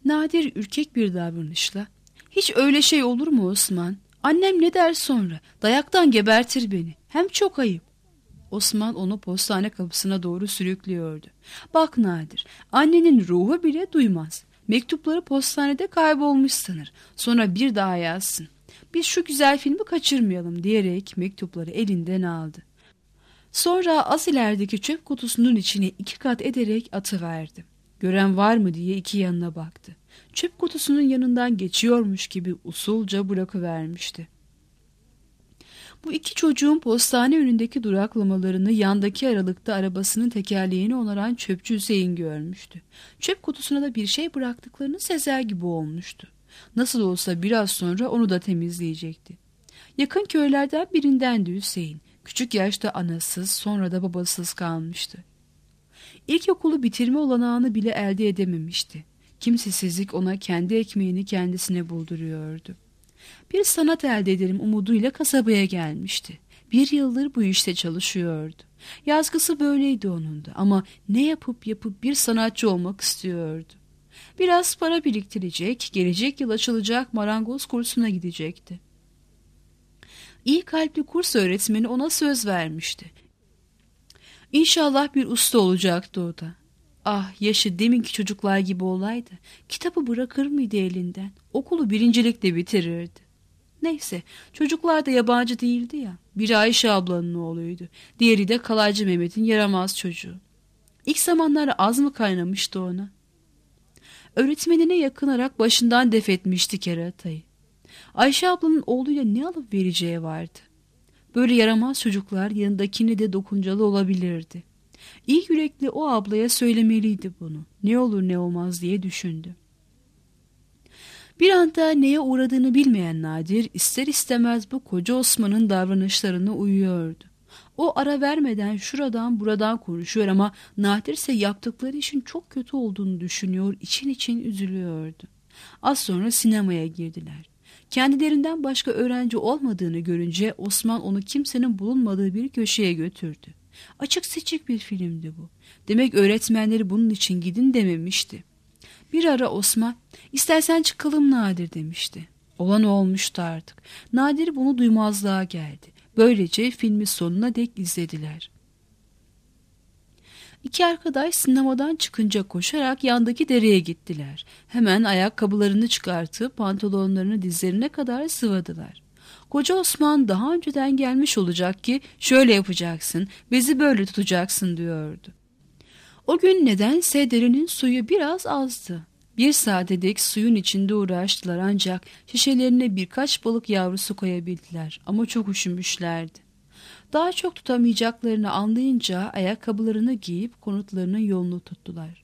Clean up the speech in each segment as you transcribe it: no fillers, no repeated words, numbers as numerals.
Nadir ürkek bir davranışla, "Hiç öyle şey olur mu Osman? Annem ne der sonra? Dayaktan gebertir beni. Hem çok ayıp." Osman onu postane kapısına doğru sürüklüyordu. "Bak Nadir, annenin ruhu bile duymaz. Mektupları postanede kaybolmuş sanır. Sonra bir daha yazsın. Biz şu güzel filmi kaçırmayalım," diyerek mektupları elinden aldı. Sonra az ilerideki çöp kutusunun içine 2 kat ederek atıverdi. Gören var mı diye 2 yanına baktı. Çöp kutusunun yanından geçiyormuş gibi usulca bırakıvermişti. Bu 2 çocuğun postane önündeki duraklamalarını yandaki aralıkta arabasının tekerleğini onaran çöpçü Hüseyin görmüştü. Çöp kutusuna da bir şey bıraktıklarını sezer gibi olmuştu. Nasıl olsa biraz sonra onu da temizleyecekti. Yakın köylerden birindendi Hüseyin. Küçük yaşta anasız, sonra da babasız kalmıştı. İlkokulu bitirme olanağını bile elde edememişti. Kimsesizlik ona kendi ekmeğini kendisine bulduruyordu. Bir sanat elde ederim umuduyla kasabaya gelmişti. 1 yıldır bu işte çalışıyordu. Yazgısı böyleydi onun da, ama ne yapıp bir sanatçı olmak istiyordu. Biraz para biriktirecek, gelecek yıl açılacak marangoz kursuna gidecekti. İyi kalpli kurs öğretmeni ona söz vermişti. İnşallah bir usta olacaktı o da. Ah, yaşı deminki çocuklar gibi olaydı. Kitabı bırakır mıydı elinden? Okulu birincilikle bitirirdi. Neyse, çocuklar da yabancı değildi ya. Biri Ayşe ablanın oğluydu. Diğeri de Kalaycı Mehmet'in yaramaz çocuğu. İlk zamanlar az mı kaynamıştı ona? Öğretmenine yakınarak başından def etmişti keratayı. Ayşe ablanın oğluyla ne alıp vereceği vardı. Böyle yaramaz çocuklar yanındakini de dokuncalı olabilirdi. İyi yürekli o ablaya söylemeliydi bunu. Ne olur ne olmaz diye düşündü. Bir anda neye uğradığını bilmeyen Nadir ister istemez bu koca Osman'ın davranışlarına uyuyordu. O ara vermeden şuradan buradan konuşuyor ama Nadir ise yaptıkları işin çok kötü olduğunu düşünüyor, için için üzülüyordu. Az sonra sinemaya girdiler. Kendilerinden başka öğrenci olmadığını görünce Osman onu kimsenin bulunmadığı bir köşeye götürdü. Açık seçik bir filmdi bu. Demek öğretmenleri bunun için gidin dememişti. Bir ara Osman, "İstersen çıkalım Nadir," demişti. Olan olmuştu artık. Nadir bunu duymazlığa geldi. Böylece filmi sonuna dek izlediler. 2 arkadaş sinemadan çıkınca koşarak yandaki dereye gittiler. Hemen ayakkabılarını çıkartıp pantolonlarını dizlerine kadar sıvadılar. Koca Osman daha önceden gelmiş olacak ki şöyle yapacaksın, bezi böyle tutacaksın diyordu. O gün nedense derenin suyu biraz azdı. 1 saate dek suyun içinde uğraştılar ancak şişelerine birkaç balık yavrusu koyabildiler ama çok üşümüşlerdi. Daha çok tutamayacaklarını anlayınca ayakkabılarını giyip konutlarının yolunu tuttular.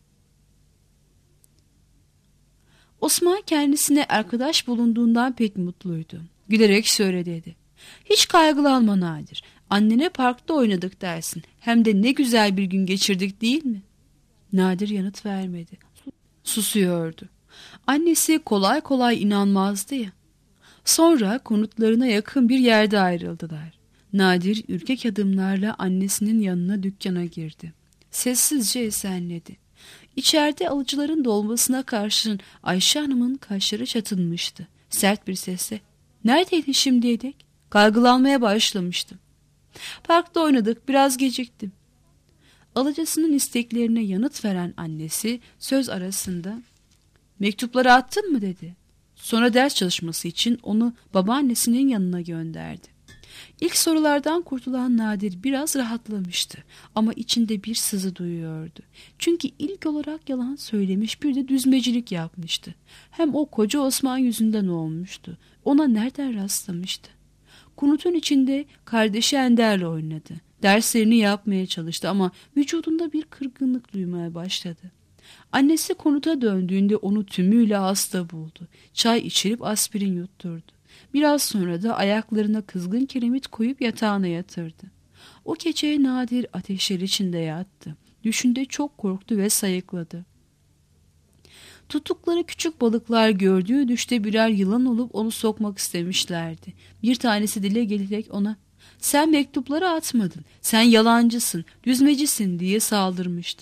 Osman kendisine arkadaş bulunduğundan pek mutluydu. Gülerek şöyle dedi: "Hiç kaygılanma Nadir. Annene parkta oynadık dersin. Hem de ne güzel bir gün geçirdik değil mi?" Nadir yanıt vermedi. Susuyordu. Annesi kolay kolay inanmazdı ya. Sonra konutlarına yakın bir yerde ayrıldılar. Nadir ürkek adımlarla annesinin yanına dükkana girdi. Sessizce esenledi. İçeride alıcıların dolmasına karşın Ayşe Hanım'ın kaşları çatılmıştı. Sert bir sesle, "Neredeydin şimdiye dek?" "Kaygılanmaya başlamıştım." "Parkta oynadık, biraz geciktim." Alıcısının isteklerine yanıt veren annesi söz arasında, "Mektupları attın mı?" dedi. Sonra ders çalışması için onu babaannesinin yanına gönderdi. İlk sorulardan kurtulan Nadir biraz rahatlamıştı ama içinde bir sızı duyuyordu. Çünkü ilk olarak yalan söylemiş, bir de düzmecilik yapmıştı. Hem o koca Osman yüzünden olmuştu. Ona nereden rastlamıştı? Konutun içinde kardeşi Ender'le oynadı. Derslerini yapmaya çalıştı ama vücudunda bir kırgınlık duymaya başladı. Annesi konuta döndüğünde onu tümüyle hasta buldu. Çay içirip aspirin yutturdu. Biraz sonra da ayaklarına kızgın kiremit koyup yatağına yatırdı. O gece Nadir ateşler içinde yattı. Düşünde çok korktu ve sayıkladı. Tuttukları küçük balıklar gördüğü düşte birer yılan olup onu sokmak istemişlerdi. Bir tanesi dile gelerek ona, "Sen mektupları atmadın, sen yalancısın, düzmecisin," diye saldırmıştı.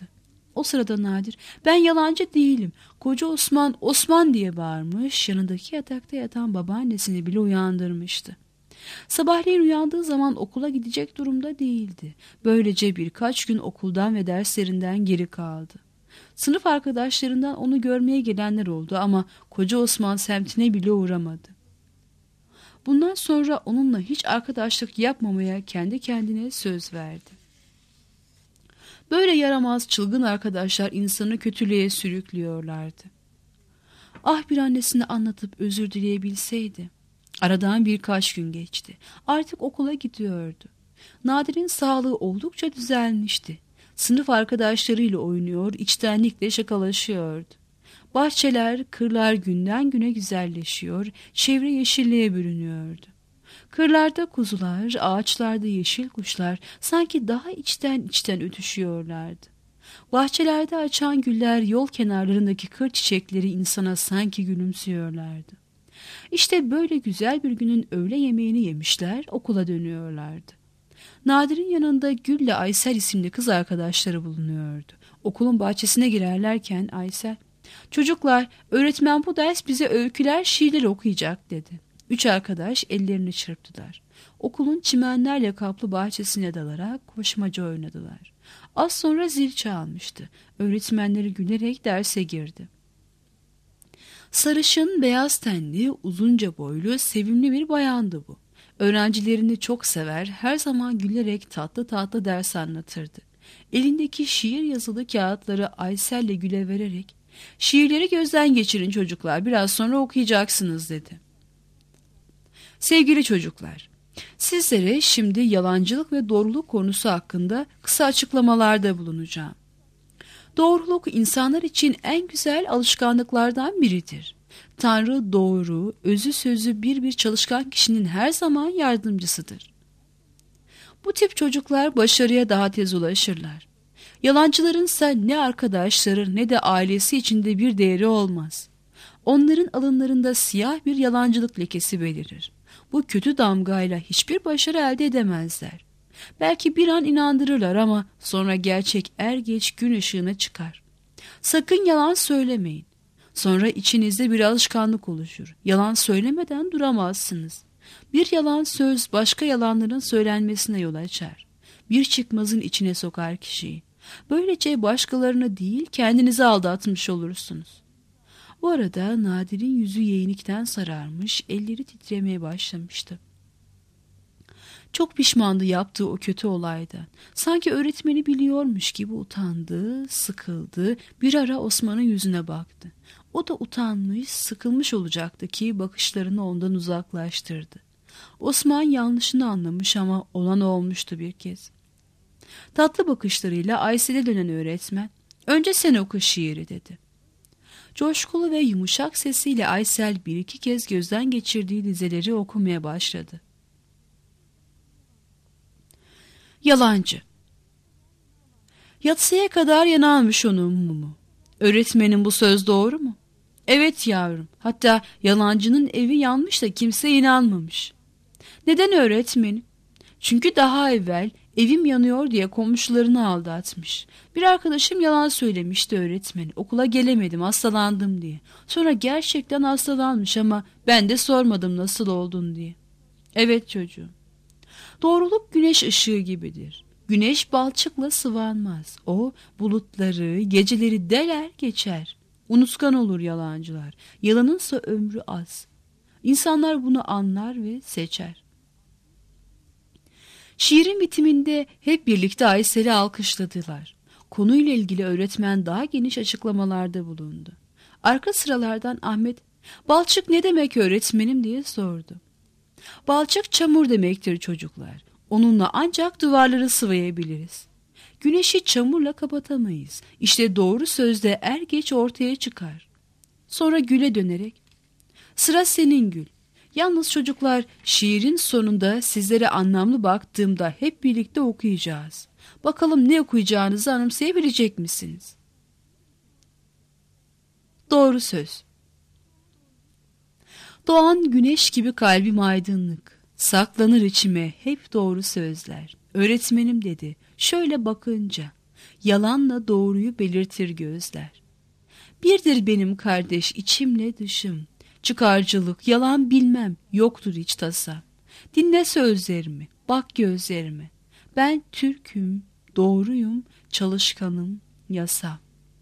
O sırada Nadir, ben yalancı değilim. Koca Osman, Osman diye bağırmış, yanındaki yatakta yatan babaannesini bile uyandırmıştı. Sabahleyin uyandığı zaman okula gidecek durumda değildi. Böylece birkaç gün okuldan ve derslerinden geri kaldı. Sınıf arkadaşlarından onu görmeye gelenler oldu ama Koca Osman semtine bile uğramadı. Bundan sonra onunla hiç arkadaşlık yapmamaya kendi kendine söz verdi. Böyle yaramaz, çılgın arkadaşlar insanı kötülüğe sürüklüyorlardı. Ah, bir annesine anlatıp özür dileyebilseydi. Aradan birkaç gün geçti. Artık okula gidiyordu. Nadir'in sağlığı oldukça düzelmişti. Sınıf arkadaşlarıyla oynuyor, içtenlikle şakalaşıyordu. Bahçeler, kırlar günden güne güzelleşiyor, çevre yeşilliğe bürünüyordu. Kırlarda kuzular, ağaçlarda yeşil kuşlar sanki daha içten içten ötüşüyorlardı. Bahçelerde açan güller, yol kenarlarındaki kır çiçekleri insana sanki gülümsüyorlardı. İşte böyle güzel bir günün öğle yemeğini yemişler, okula dönüyorlardı. Nadir'in yanında Gül'le Aysel isimli kız arkadaşları bulunuyordu. Okulun bahçesine girerlerken Aysel, "Çocuklar, öğretmen bu ders bize öyküler, şiirler okuyacak," dedi. Üç arkadaş ellerini çırptılar. Okulun çimenlerle kaplı bahçesine dalarak koşmaca oynadılar. Az sonra zil çalmıştı. Öğretmenleri gülerek derse girdi. Sarışın, beyaz tenli, uzunca boylu, sevimli bir bayandı bu. Öğrencilerini çok sever, her zaman gülerek tatlı tatlı ders anlatırdı. Elindeki şiir yazılı kağıtları Aysel'le Gül'e vererek, "Şiirleri gözden geçirin çocuklar, biraz sonra okuyacaksınız," dedi. Sevgili çocuklar, sizlere şimdi yalancılık ve doğruluk konusu hakkında kısa açıklamalarda bulunacağım. Doğruluk insanlar için en güzel alışkanlıklardan biridir. Tanrı doğru, özü sözü bir çalışkan kişinin her zaman yardımcısıdır. Bu tip çocuklar başarıya daha tez ulaşırlar. Yalancılarınsa ne arkadaşları ne de ailesi içinde bir değeri olmaz. Onların alınlarında siyah bir yalancılık lekesi belirir. Bu kötü damgayla hiçbir başarı elde edemezler. Belki bir an inandırırlar ama sonra gerçek er geç gün ışığına çıkar. Sakın yalan söylemeyin. Sonra içinizde bir alışkanlık oluşur. Yalan söylemeden duramazsınız. Bir yalan söz başka yalanların söylenmesine yol açar. Bir çıkmazın içine sokar kişiyi. Böylece başkalarını değil kendinizi aldatmış olursunuz. Bu arada Nadir'in yüzü yeğinlikten sararmış, elleri titremeye başlamıştı. Çok pişmandı yaptığı o kötü olaydan. Sanki öğretmeni biliyormuş gibi utandı, sıkıldı, bir ara Osman'ın yüzüne baktı. O da utanmış, sıkılmış olacaktı ki bakışlarını ondan uzaklaştırdı. Osman yanlışını anlamış ama olan olmuştu bir kez. Tatlı bakışlarıyla Aysel'e dönen öğretmen, "Önce sen oku şiiri," dedi. Coşkulu ve yumuşak sesiyle Aysel bir iki kez gözden geçirdiği dizeleri okumaya başladı. Yalancı. Yatsıya kadar yanarmış onun mumu. Öğretmenin bu söz doğru mu? Evet yavrum. Hatta yalancının evi yanmış da kimse inanmamış. Neden öğretmenim? Çünkü daha evvel evim yanıyor diye komşularını aldatmış. Bir arkadaşım yalan söylemişti öğretmeni. Okula gelemedim, hastalandım diye. Sonra gerçekten hastalanmış ama ben de sormadım nasıl oldun diye. Evet çocuğum. Doğruluk güneş ışığı gibidir. Güneş balçıkla sıvanmaz. O bulutları, geceleri deler geçer. Unutkan olur yalancılar. Yalanınsa ömrü az. İnsanlar bunu anlar ve seçer. Şiirin bitiminde hep birlikte Aysel'i alkışladılar. Konuyla ilgili öğretmen daha geniş açıklamalarda bulundu. Arka sıralardan Ahmet, "Balçık ne demek öğretmenim?" diye sordu. Balçık çamur demektir çocuklar. Onunla ancak duvarları sıvayabiliriz. Güneşi çamurla kapatamayız. İşte doğru sözde er geç ortaya çıkar. Sonra Gül'e dönerek, "Sıra senin Gül. Yalnız çocuklar, şiirin sonunda sizlere anlamlı baktığımda hep birlikte okuyacağız. Bakalım ne okuyacağınızı anımsayabilecek misiniz?" Doğru söz. Doğan güneş gibi kalbim aydınlık. Saklanır içime hep doğru sözler. Öğretmenim dedi, şöyle bakınca. Yalanla doğruyu belirtir gözler. Birdir benim kardeş içimle dışım. Çıkarcılık, yalan bilmem, yoktur hiç tasam. Dinle sözlerimi, bak gözlerime. Ben Türk'üm, doğruyum, çalışkanım, yasam.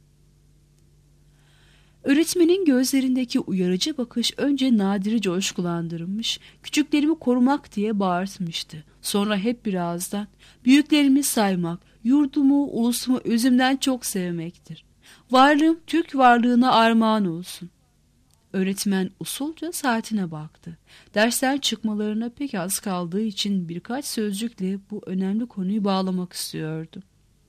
Öğretmenin gözlerindeki uyarıcı bakış önce Nadir'i coşkulandırmış, küçüklerimi korumak diye bağırtmıştı. Sonra hep birazdan, büyüklerimi saymak, yurdumu, ulusumu özümden çok sevmektir. Varlığım Türk varlığına armağan olsun. Öğretmen usulca saatine baktı. Dersten çıkmalarına pek az kaldığı için birkaç sözcükle bu önemli konuyu bağlamak istiyordu.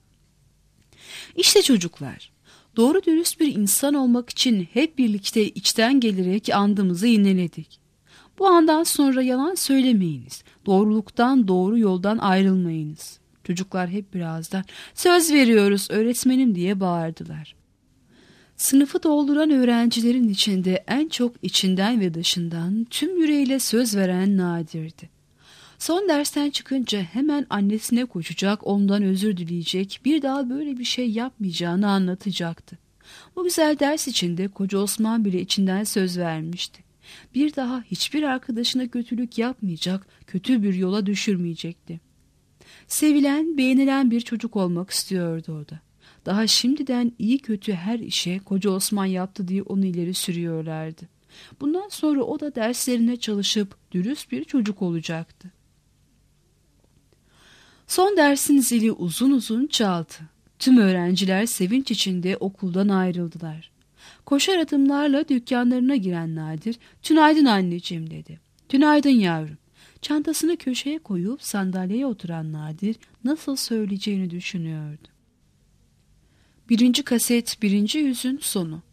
İşte çocuklar, doğru dürüst bir insan olmak için hep birlikte içten gelerek andımızı yineledik. Bu andan sonra yalan söylemeyiniz, doğruluktan, doğru yoldan ayrılmayınız. Çocuklar hep birazdan söz veriyoruz öğretmenim diye bağırdılar. Sınıfı dolduran öğrencilerin içinde en çok içinden ve dışından tüm yüreğiyle söz veren Nadir'di. Son dersten çıkınca hemen annesine koşacak, ondan özür dileyecek, bir daha böyle bir şey yapmayacağını anlatacaktı. Bu güzel ders içinde Koca Osman bile içinden söz vermişti. Bir daha hiçbir arkadaşına kötülük yapmayacak, kötü bir yola düşürmeyecekti. Sevilen, beğenilen bir çocuk olmak istiyordu o da. Daha şimdiden iyi kötü her işe Koca Osman yaptı diye onu ileri sürüyorlardı. Bundan sonra o da derslerine çalışıp dürüst bir çocuk olacaktı. Son dersin zili uzun uzun çaldı. Tüm öğrenciler sevinç içinde okuldan ayrıldılar. Koşar adımlarla dükkanlarına giren Nadir, "Tünaydın anneciğim" dedi. "Tünaydın yavrum." Çantasını köşeye koyup sandalyeye oturan Nadir nasıl söyleyeceğini düşünüyordu. 1. kaset 1. yüzün sonu.